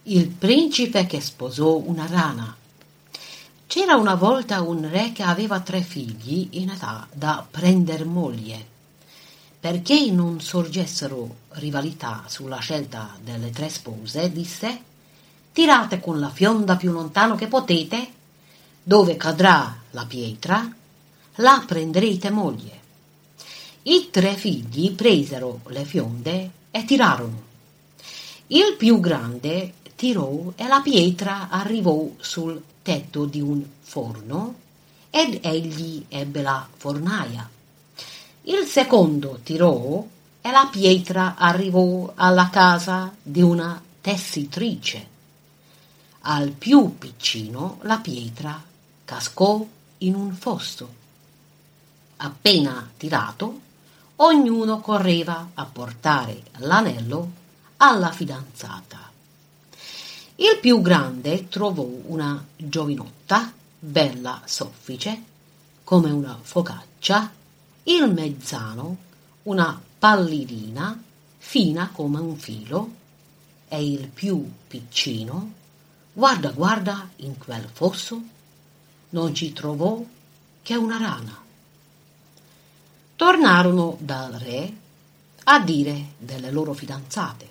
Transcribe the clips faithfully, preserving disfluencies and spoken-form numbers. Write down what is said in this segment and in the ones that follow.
Il principe che sposò una rana. C'era una volta un re che aveva tre figli in età da prender moglie. Perché non sorgessero rivalità sulla scelta delle tre spose, disse: tirate con la fionda più lontano che potete, dove cadrà la pietra, la prenderete moglie. I tre figli presero le fionde e tirarono. Il più grande tirò e la pietra arrivò sul tetto di un forno ed egli ebbe la fornaia. Il secondo tirò e la pietra arrivò alla casa di una tessitrice. Al più piccino la pietra cascò in un fosso. Appena tirato, ognuno correva a portare l'anello alla fidanzata. Il più grande trovò una giovinotta, bella soffice, come una focaccia, il mezzano, una pallidina, fina come un filo, e il più piccino, guarda guarda in quel fosso, non ci trovò che una rana. Tornarono dal re a dire delle loro fidanzate.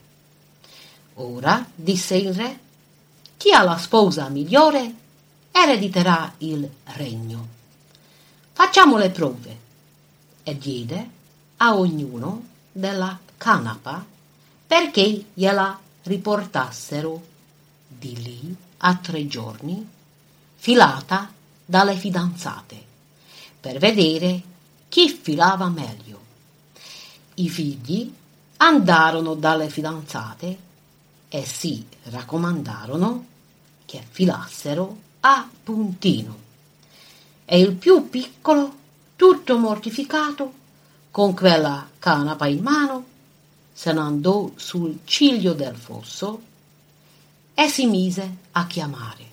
Ora, disse il re, chi ha la sposa migliore erediterà il regno. Facciamo le prove. E diede a ognuno della canapa perché gliela riportassero di lì a tre giorni, filata dalle fidanzate, per vedere chi filava meglio. I figli andarono dalle fidanzate e si raccomandarono che filassero a puntino. E il più piccolo, tutto mortificato, con quella canapa in mano, se ne andò sul ciglio del fosso e si mise a chiamare.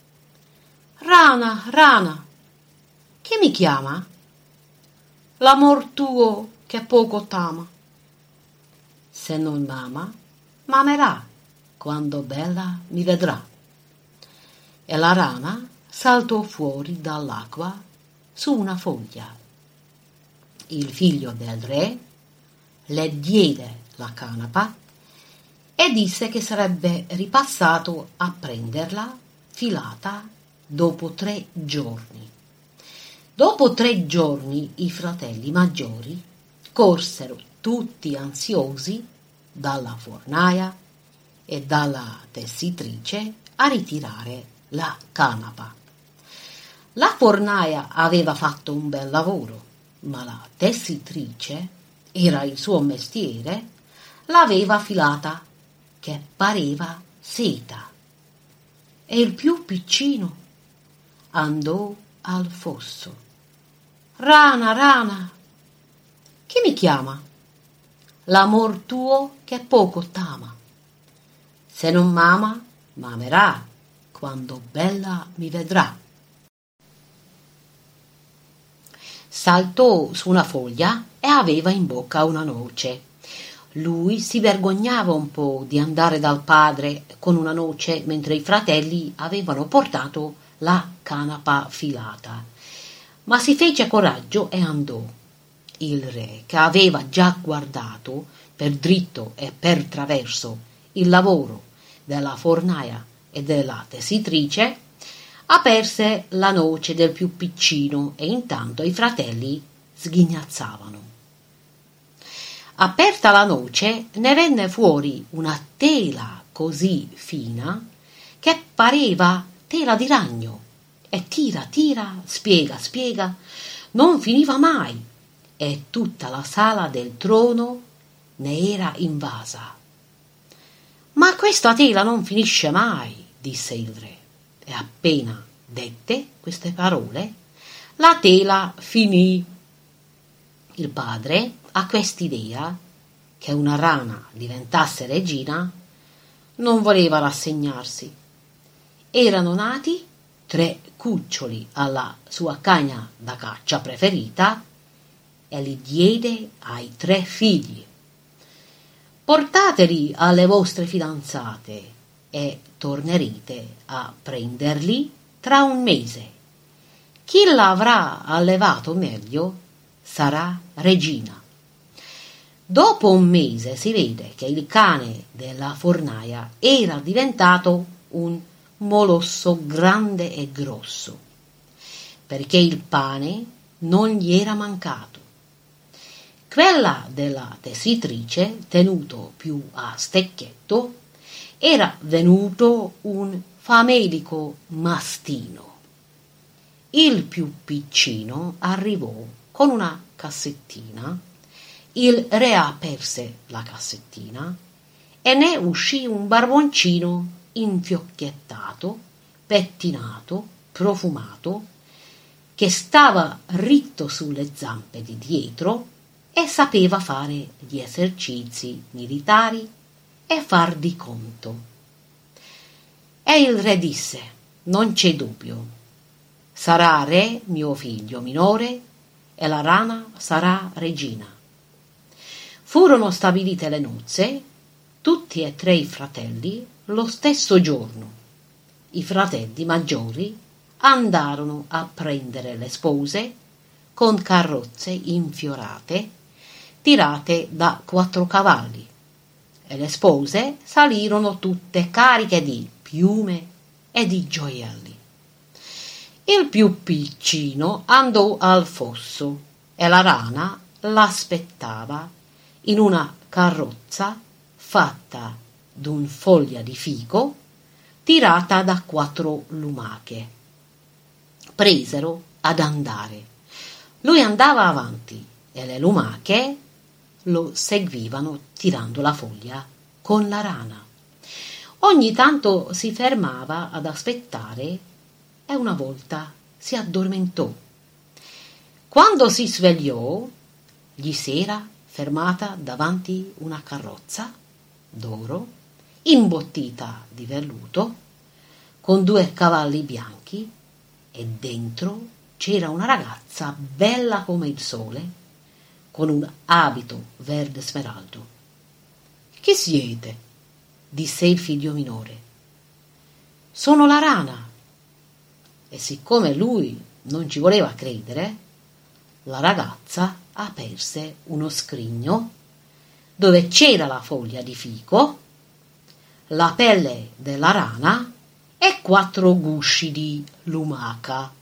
Rana, rana, chi mi chiama? L'amor tuo che poco t'ama. Se non m'ama, m'amerà quando bella mi vedrà. E la rana saltò fuori dall'acqua su una foglia. Il figlio del re le diede la canapa e disse che sarebbe ripassato a prenderla filata dopo tre giorni. Dopo tre giorni i fratelli maggiori corsero tutti ansiosi dalla fornaia e dalla tessitrice a ritirare la canapa. La fornaia aveva fatto un bel lavoro, ma la tessitrice, era il suo mestiere, l'aveva filata che pareva seta. E il più piccino andò al fosso. Rana, rana, chi mi chiama? L'amor tuo che poco t'ama. Se non m'ama, m'amerà quando bella mi vedrà. Saltò su una foglia e aveva in bocca una noce. Lui si vergognava un po' di andare dal padre con una noce mentre i fratelli avevano portato la canapa filata, ma si fece coraggio e andò. Il re, che aveva già guardato per dritto e per traverso il lavoro della fornaia e della tessitrice, aperse la noce del più piccino e intanto i fratelli sghignazzavano. Aperta la noce ne venne fuori una tela così fina che pareva tela di ragno, e tira, tira, spiega, spiega, non finiva mai, e tutta la sala del trono ne era invasa. Ma questa tela non finisce mai, disse il re, e appena dette queste parole, la tela finì. Il padre, a quest'idea che una rana diventasse regina, non voleva rassegnarsi. Erano nati tre cuccioli alla sua cagna da caccia preferita e li diede ai tre figli. Portateli alle vostre fidanzate e tornerete a prenderli tra un mese. Chi l'avrà allevato meglio sarà regina. Dopo un mese si vede che il cane della fornaia era diventato un molosso grande e grosso, perché il pane non gli era mancato. Quella della tessitrice, tenuto più a stecchetto, era venuto un famelico mastino. Il più piccino arrivò con una cassettina, il re aperse la cassettina e ne uscì un barboncino infiocchettato, pettinato, profumato, che stava ritto sulle zampe di dietro e sapeva fare gli esercizi militari e far di conto. E il re disse: non c'è dubbio, sarà re mio figlio minore e la rana sarà regina. Furono stabilite le nozze, tutti e tre i fratelli, lo stesso giorno. I fratelli maggiori andarono a prendere le spose con carrozze infiorate, tirate da quattro cavalli, e le spose salirono tutte cariche di piume e di gioielli. Il più piccino andò al fosso e la rana l'aspettava in una carrozza fatta d'un foglia di fico tirata da quattro lumache. Presero ad andare. Lui andava avanti e le lumache lo seguivano tirando la foglia con la rana. Ogni tanto si fermava ad aspettare e una volta si addormentò. Quando si svegliò, gli s'era fermata davanti una carrozza d'oro imbottita di velluto con due cavalli bianchi e dentro c'era una ragazza bella come il sole con un abito verde smeraldo. Chi siete? Disse il figlio minore. Sono la rana. E siccome lui non ci voleva credere, la ragazza aperse uno scrigno dove c'era la foglia di fico, la pelle della rana e quattro gusci di lumaca.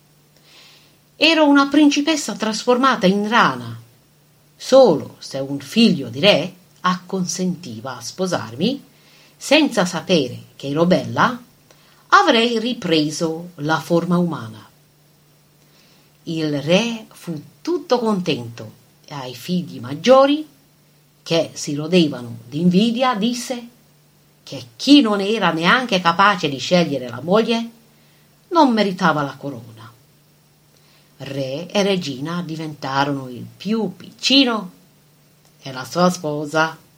Ero una principessa trasformata in rana. Solo se un figlio di re acconsentiva a sposarmi, senza sapere che ero bella, avrei ripreso la forma umana. Il re fu tutto contento e ai figli maggiori, che si rodevano d'invidia, disse che chi non era neanche capace di scegliere la moglie non meritava la corona. Re e regina diventarono il più piccino e la sua sposa